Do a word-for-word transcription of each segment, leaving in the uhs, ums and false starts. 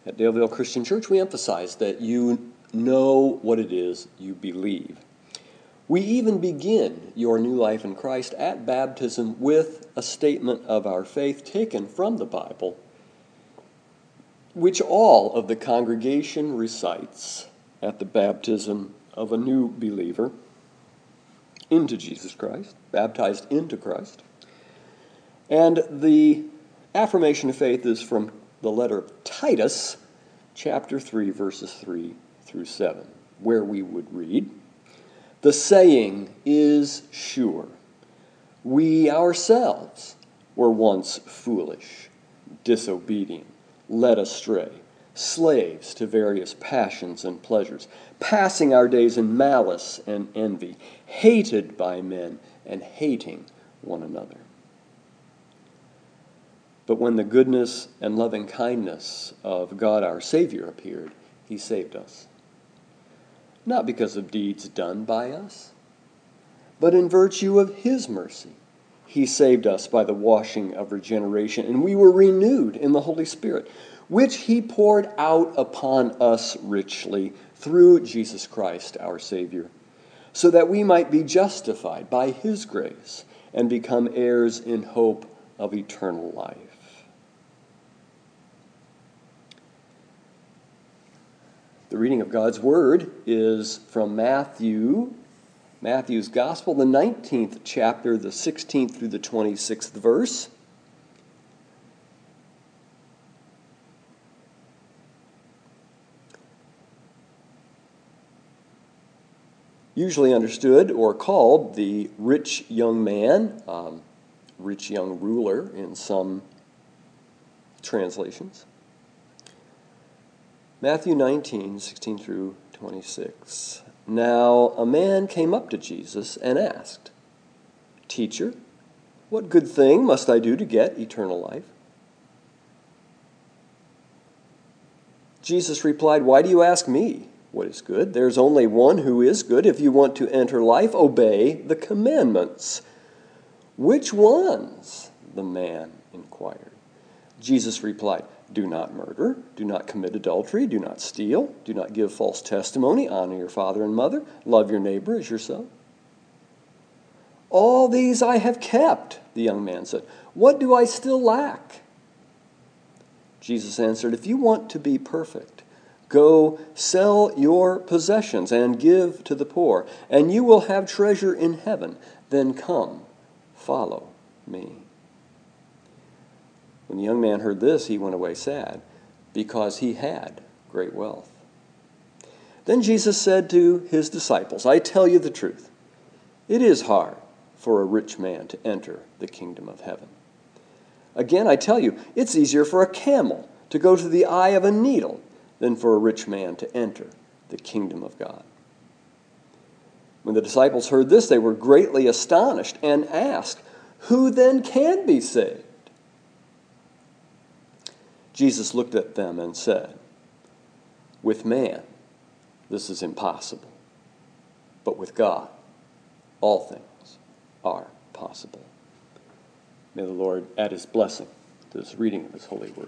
At Daleville Christian Church, we emphasize that you know what it is you believe. We even begin your new life in Christ at baptism with a statement of our faith taken from the Bible, which all of the congregation recites at the baptism of a new believer into Jesus Christ, baptized into Christ. And the affirmation of faith is from the letter of Titus, chapter three, verses three through seven, where we would read, "The saying is sure. We ourselves were once foolish, disobedient, led astray, slaves to various passions and pleasures, passing our days in malice and envy, hated by men and hating one another. But when the goodness and loving kindness of God our Savior appeared, he saved us. Not because of deeds done by us, but in virtue of his mercy. He saved us by the washing of regeneration, and we were renewed in the Holy Spirit, which he poured out upon us richly through Jesus Christ our Savior, so that we might be justified by his grace and become heirs in hope of eternal life." The reading of God's Word is from Matthew, Matthew's Gospel, the nineteenth chapter, the sixteenth through the twenty-sixth verse. Usually understood or called the rich young man, um, rich young ruler in some translations. Matthew nineteen, sixteen through twenty-six. "Now a man came up to Jesus and asked, 'Teacher, what good thing must I do to get eternal life?' Jesus replied, 'Why do you ask me what is good? There's only one who is good. If you want to enter life, obey the commandments.' 'Which ones?' the man inquired. Jesus replied, 'Do not murder, do not commit adultery, do not steal, do not give false testimony, honor your father and mother, love your neighbor as yourself.' 'All these I have kept,' the young man said. 'What do I still lack?' Jesus answered, 'If you want to be perfect, go sell your possessions and give to the poor, and you will have treasure in heaven. Then come, follow me.' When the young man heard this, he went away sad, because he had great wealth. Then Jesus said to his disciples, 'I tell you the truth. It is hard for a rich man to enter the kingdom of heaven. Again, I tell you, it's easier for a camel to go to the eye of a needle than for a rich man to enter the kingdom of God.' When the disciples heard this, they were greatly astonished and asked, 'Who then can be saved?' Jesus looked at them and said, 'With man, this is impossible. But with God, all things are possible.'" May the Lord add his blessing to this reading of his holy word.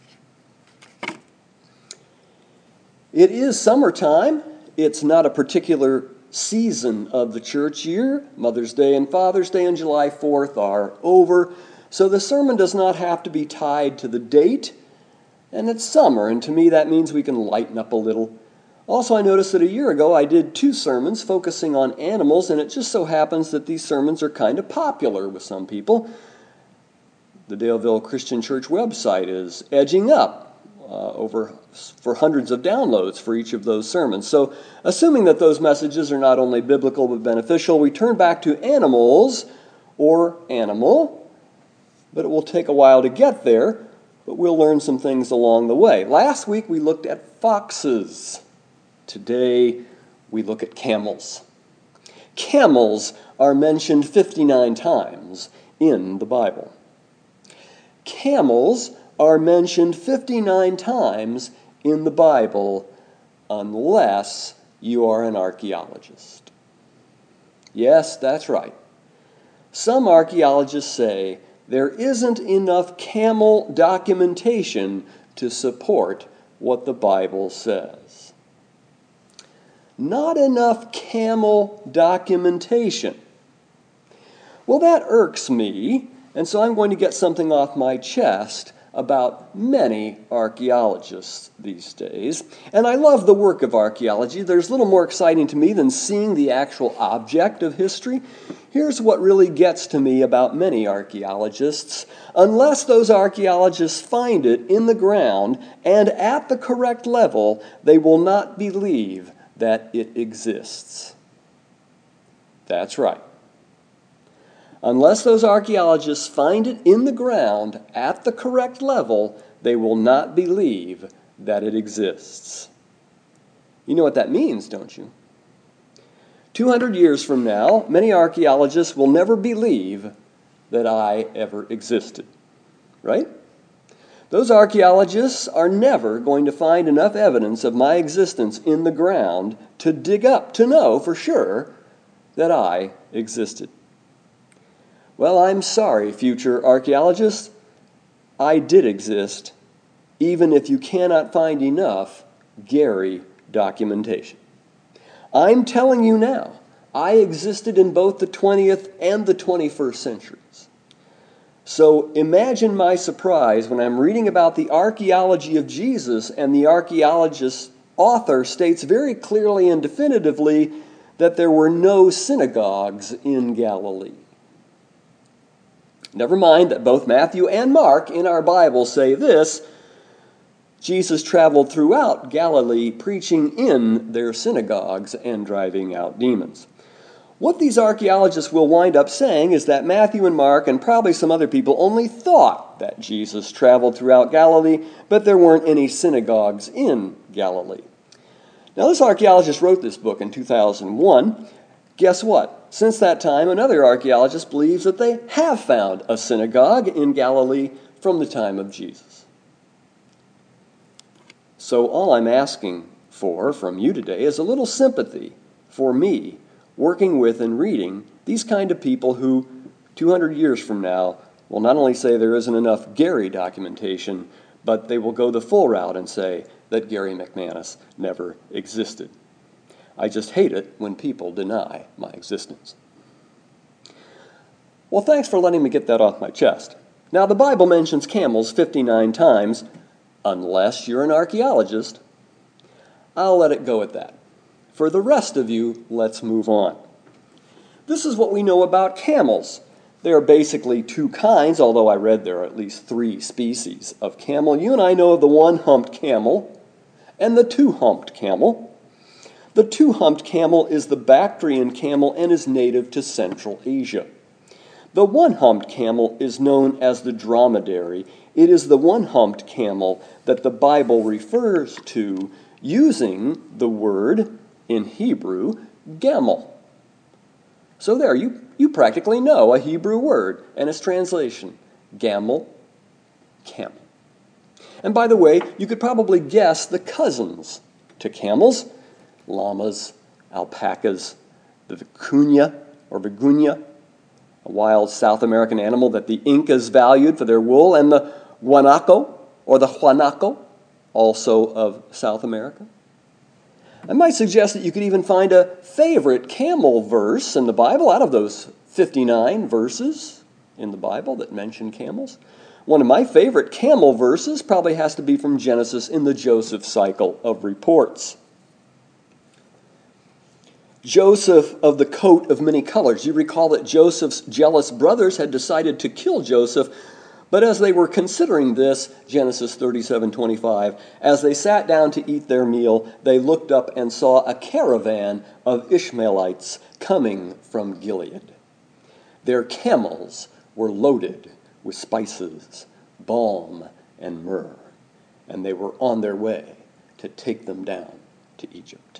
It is summertime. It's not a particular season of the church year. Mother's Day and Father's Day and July fourth are over, so the sermon does not have to be tied to the date. And it's summer, and to me that means we can lighten up a little. Also, I noticed that a year ago I did two sermons focusing on animals, and it just so happens that these sermons are kind of popular with some people. The Daleville Christian Church website is edging up uh, over for hundreds of downloads for each of those sermons. So, assuming that those messages are not only biblical but beneficial, we turn back to animals or animal, but it will take a while to get there. But we'll learn some things along the way. Last week we looked at foxes. Today we look at camels. Camels are mentioned fifty-nine times in the Bible. Camels are mentioned fifty-nine times in the Bible unless you are an archaeologist. Yes, that's right. Some archaeologists say there isn't enough camel documentation to support what the Bible says. Not enough camel documentation. Well, that irks me, and so I'm going to get something off my chest about many archaeologists these days. And I love the work of archaeology. There's little more exciting to me than seeing the actual object of history. Here's what really gets to me about many archaeologists. Unless those archaeologists find it in the ground and at the correct level, they will not believe that it exists. That's right. Unless those archaeologists find it in the ground at the correct level, they will not believe that it exists. You know what that means, don't you? two hundred years from now, many archaeologists will never believe that I ever existed. Right? Those archaeologists are never going to find enough evidence of my existence in the ground to dig up to know for sure that I existed. Well, I'm sorry, future archaeologists. I did exist, even if you cannot find enough Gary documentation. I'm telling you now, I existed in both the twentieth and the twenty-first centuries. So imagine my surprise when I'm reading about the archaeology of Jesus and the archaeologist author states very clearly and definitively that there were no synagogues in Galilee. Never mind that both Matthew and Mark in our Bible say this: Jesus traveled throughout Galilee preaching in their synagogues and driving out demons. What these archaeologists will wind up saying is that Matthew and Mark and probably some other people only thought that Jesus traveled throughout Galilee, but there weren't any synagogues in Galilee. Now, this archaeologist wrote this book in two thousand one. Guess what? Since that time, another archaeologist believes that they have found a synagogue in Galilee from the time of Jesus. So all I'm asking for from you today is a little sympathy for me working with and reading these kind of people who, two hundred years from now, will not only say there isn't enough Gary documentation, but they will go the full route and say that Gary McManus never existed. I just hate it when people deny my existence. Well, thanks for letting me get that off my chest. Now, the Bible mentions camels fifty-nine times, unless you're an archaeologist. I'll let it go at that. For the rest of you, let's move on. This is what we know about camels. There are basically two kinds, although I read there are at least three species of camel. You and I know of the one-humped camel and the two-humped camel. The two-humped camel is the Bactrian camel and is native to Central Asia. The one-humped camel is known as the dromedary. It is the one-humped camel that the Bible refers to using the word in Hebrew, gamel. So there, you, you practically know a Hebrew word and its translation, gamel, camel. And by the way, you could probably guess the cousins to camels: llamas, alpacas, the vicuña or viguña, a wild South American animal that the Incas valued for their wool, and the guanaco or the huanaco, also of South America. I might suggest that you could even find a favorite camel verse in the Bible out of those fifty-nine verses in the Bible that mention camels. One of my favorite camel verses probably has to be from Genesis in the Joseph cycle of reports. Joseph of the coat of many colors. You recall that Joseph's jealous brothers had decided to kill Joseph, but as they were considering this, Genesis thirty-seven twenty-five, as they sat down to eat their meal, they looked up and saw a caravan of Ishmaelites coming from Gilead. Their camels were loaded with spices, balm, and myrrh, and they were on their way to take them down to Egypt.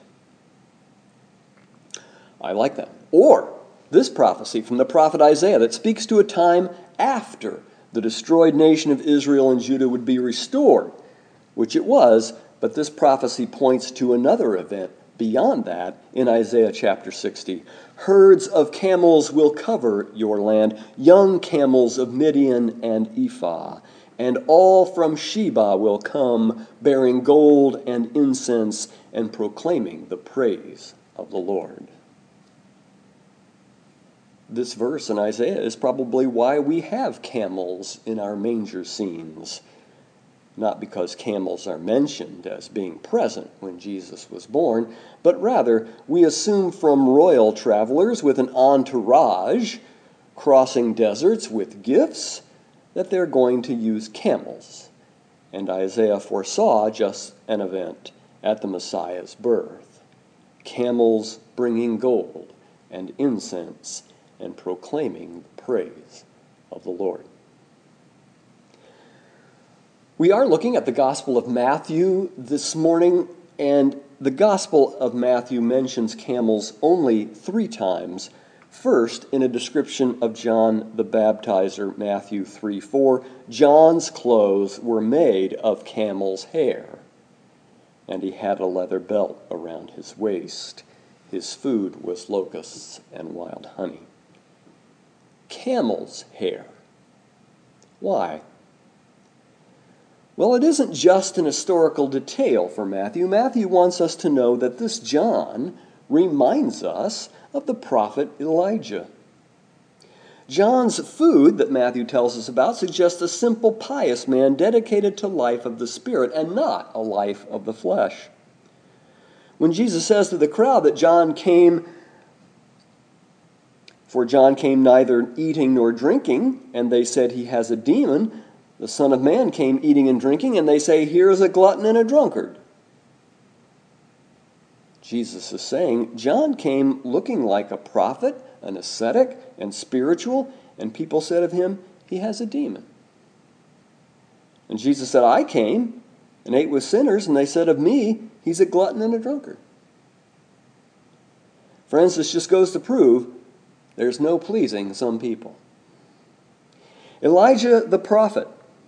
I like that. Or this prophecy from the prophet Isaiah that speaks to a time after the destroyed nation of Israel and Judah would be restored, which it was, but this prophecy points to another event beyond that in Isaiah chapter sixty. Herds of camels will cover your land, young camels of Midian and Ephah, and all from Sheba will come, bearing gold and incense and proclaiming the praise of the Lord. This verse in Isaiah is probably why we have camels in our manger scenes. Not because camels are mentioned as being present when Jesus was born, but rather we assume from royal travelers with an entourage crossing deserts with gifts that they're going to use camels. And Isaiah foresaw just an event at the Messiah's birth. Camels bringing gold and incense and proclaiming the praise of the Lord. We are looking at the Gospel of Matthew this morning, and the Gospel of Matthew mentions camels only three times. First, in a description of John the Baptizer, Matthew three four, John's clothes were made of camel's hair, and he had a leather belt around his waist. His food was locusts and wild honey. Camel's hair. Why? Well, it isn't just an historical detail for Matthew. Matthew wants us to know that this John reminds us of the prophet Elijah. John's food that Matthew tells us about suggests a simple, pious man dedicated to life of the Spirit and not a life of the flesh. When Jesus says to the crowd that John came, for John came neither eating nor drinking, and they said he has a demon, the Son of Man came eating and drinking, and they say, here is a glutton and a drunkard. Jesus is saying, John came looking like a prophet, an ascetic, and spiritual, and people said of him, he has a demon. And Jesus said, I came and ate with sinners, and they said of me, he's a glutton and a drunkard. Friends, this just goes to prove there's no pleasing some people. Elijah the prophet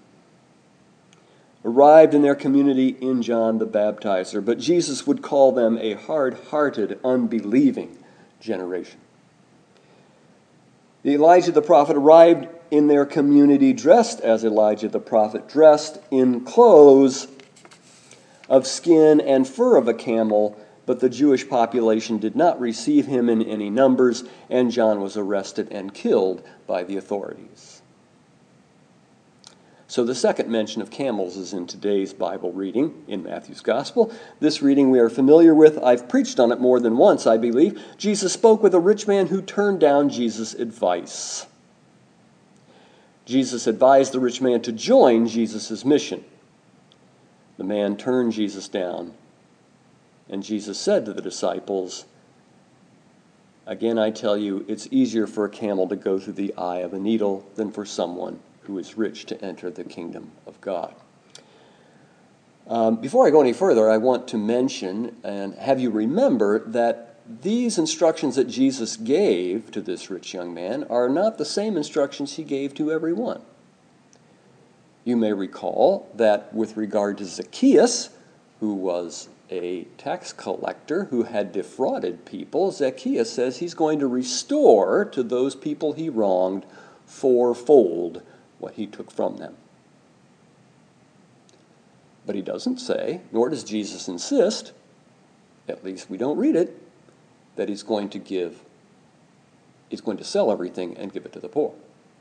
arrived in their community in John the Baptizer, but Jesus would call them a hard-hearted, unbelieving generation. Elijah the prophet arrived in their community dressed as Elijah the prophet, dressed in clothes of skin and fur of a camel, but the Jewish population did not receive him in any numbers, and John was arrested and killed by the authorities. So the second mention of camels is in today's Bible reading in Matthew's Gospel. This reading we are familiar with. I've preached on it more than once, I believe. Jesus spoke with a rich man who turned down Jesus' advice. Jesus advised the rich man to join Jesus' mission. The man turned Jesus down, and Jesus said to the disciples, again I tell you, it's easier for a camel to go through the eye of a needle than for someone who is rich to enter the kingdom of God. Um, before I go any further, I want to mention and have you remember that these instructions that Jesus gave to this rich young man are not the same instructions he gave to everyone. You may recall that with regard to Zacchaeus, who was a tax collector who had defrauded people, Zacchaeus says he's going to restore to those people he wronged fourfold what he took from them. But he doesn't say, nor does Jesus insist, at least we don't read it, that he's going to give, he's going to sell everything and give it to the poor.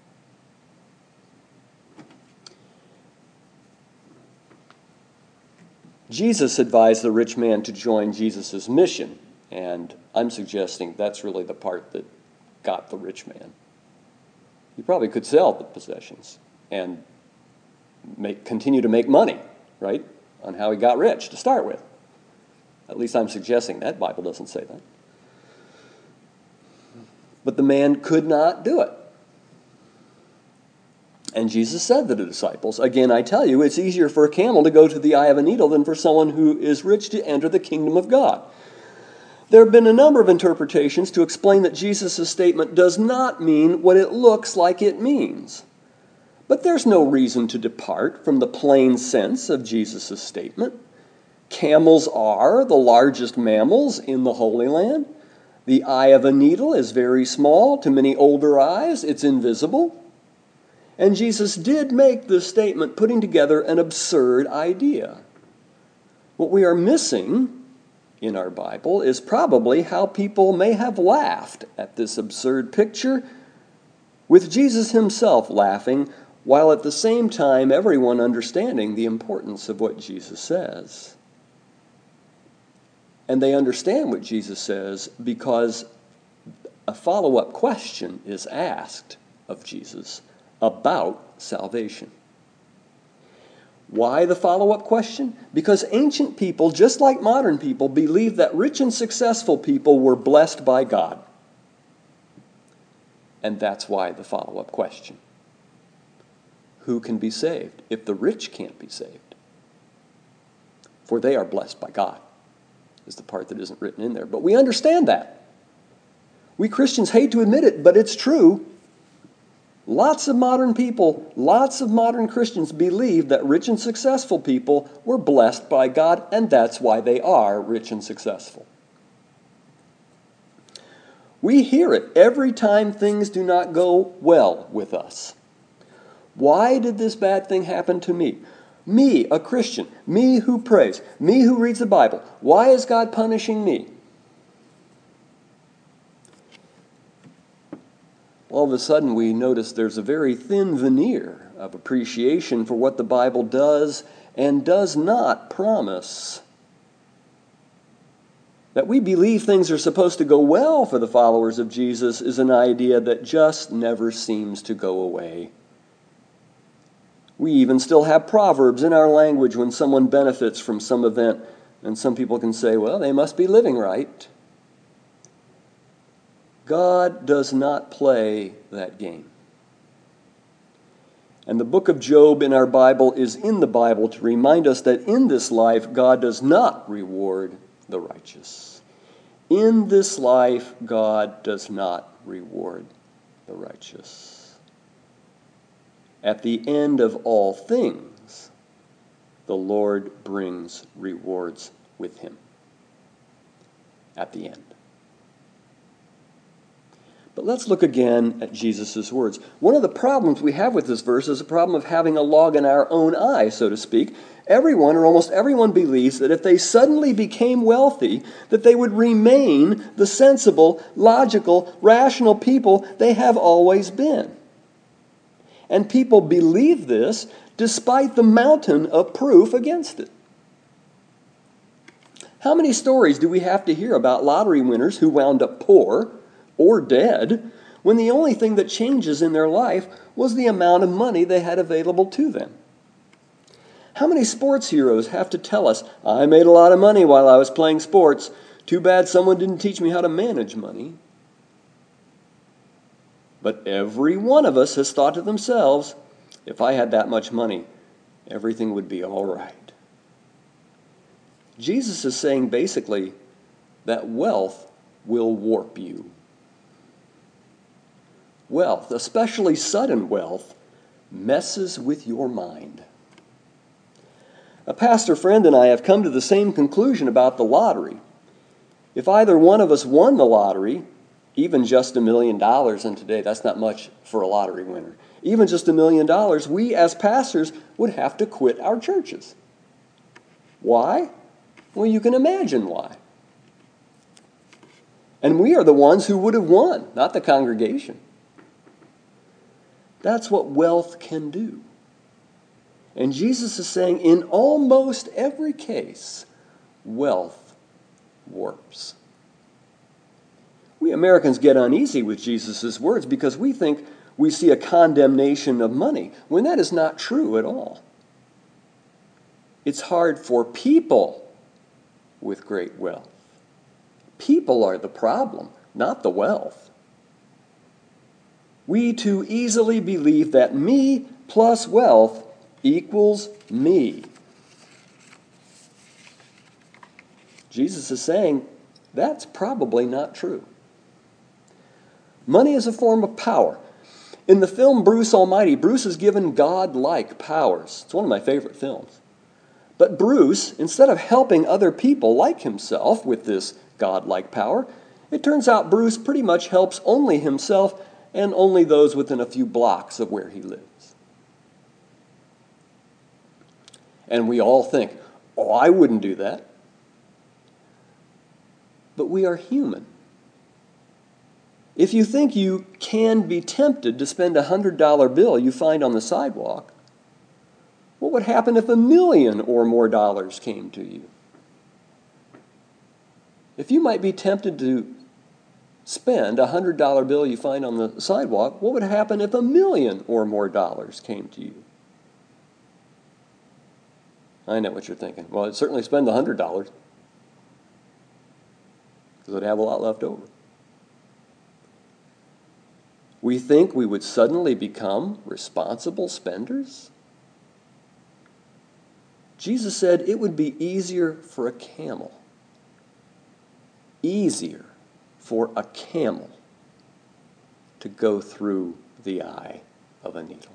Jesus advised the rich man to join Jesus' mission, and I'm suggesting that's really the part that got the rich man. He probably could sell the possessions and make, continue to make money, right, on how he got rich to start with. At least I'm suggesting that. Bible doesn't say that. But the man could not do it. And Jesus said to the disciples, again, I tell you, it's easier for a camel to go to the eye of a needle than for someone who is rich to enter the kingdom of God. There have been a number of interpretations to explain that Jesus' statement does not mean what it looks like it means. But there's no reason to depart from the plain sense of Jesus' statement. Camels are the largest mammals in the Holy Land. The eye of a needle is very small. To many older eyes, it's invisible. And Jesus did make this statement, putting together an absurd idea. What we are missing in our Bible is probably how people may have laughed at this absurd picture, with Jesus himself laughing, while at the same time everyone understanding the importance of what Jesus says. And they understand what Jesus says because a follow-up question is asked of Jesus about salvation. Why the follow-up question? Because ancient people, just like modern people, believed that rich and successful people were blessed by God. And that's why the follow-up question. Who can be saved if the rich can't be saved? For they are blessed by God, is the part that isn't written in there. But we understand that. We Christians hate to admit it, but it's true. Lots of modern people, lots of modern Christians believe that rich and successful people were blessed by God, and that's why they are rich and successful. We hear it every time things do not go well with us. Why did this bad thing happen to me? Me, a Christian, me who prays, me who reads the Bible. Why is God punishing me? All of a sudden we notice there's a very thin veneer of appreciation for what the Bible does and does not promise. That we believe things are supposed to go well for the followers of Jesus is an idea that just never seems to go away. We even still have proverbs in our language when someone benefits from some event, and some people can say, well, they must be living right. God does not play that game. And the book of Job in our Bible is in the Bible to remind us that in this life, God does not reward the righteous. In this life, God does not reward the righteous. At the end of all things, the Lord brings rewards with him. At the end. But let's look again at Jesus' words. One of the problems we have with this verse is a problem of having a log in our own eye, so to speak. Everyone, or almost everyone, believes that if they suddenly became wealthy, that they would remain the sensible, logical, rational people they have always been. And people believe this despite the mountain of proof against it. How many stories do we have to hear about lottery winners who wound up poor or dead, when the only thing that changes in their life was the amount of money they had available to them? How many sports heroes have to tell us, I made a lot of money while I was playing sports. Too bad someone didn't teach me how to manage money. But every one of us has thought to themselves, if I had that much money, everything would be all right. Jesus is saying basically that wealth will warp you. Wealth, especially sudden wealth, messes with your mind. A pastor friend and I have come to the same conclusion about the lottery. If either one of us won the lottery, even just a million dollars, and today that's not much for a lottery winner, even just a million dollars, we as pastors would have to quit our churches. Why? Well, you can imagine why. And we are the ones who would have won, not the congregation. That's what wealth can do. And Jesus is saying in almost every case, wealth warps. We Americans get uneasy with Jesus' words because we think we see a condemnation of money, when that is not true at all. It's hard for people with great wealth. People are the problem, not the wealth. We too easily believe that me plus wealth equals me. Jesus is saying that's probably not true. Money is a form of power. In the film Bruce Almighty, Bruce is given God-like powers. It's one of my favorite films. But Bruce, instead of helping other people like himself with this God-like power, it turns out Bruce pretty much helps only himself and only those within a few blocks of where he lives. And we all think, oh, I wouldn't do that. But we are human. If you think you can be tempted to spend a one hundred dollar bill you find on the sidewalk, what would happen if a million or more dollars came to you? If you might be tempted to spend a one hundred dollar bill you find on the sidewalk, what would happen if a million or more dollars came to you? I know what you're thinking. Well, I'd certainly spend the one hundred dollars because I'd have a lot left over. We think we would suddenly become responsible spenders? Jesus said it would be easier for a camel. Easier for a camel to go through the eye of a needle.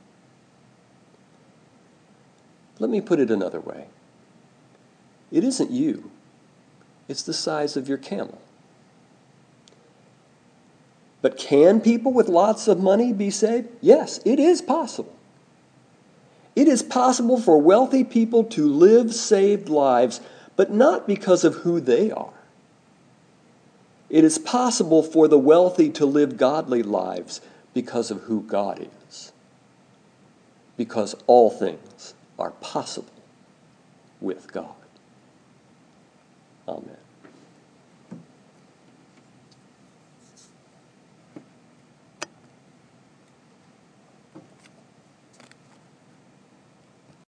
Let me put it another way. It isn't you. It's the size of your camel. But can people with lots of money be saved? Yes, it is possible. It is possible for wealthy people to live saved lives, but not because of who they are. It is possible for the wealthy to live godly lives because of who God is. Because all things are possible with God. Amen.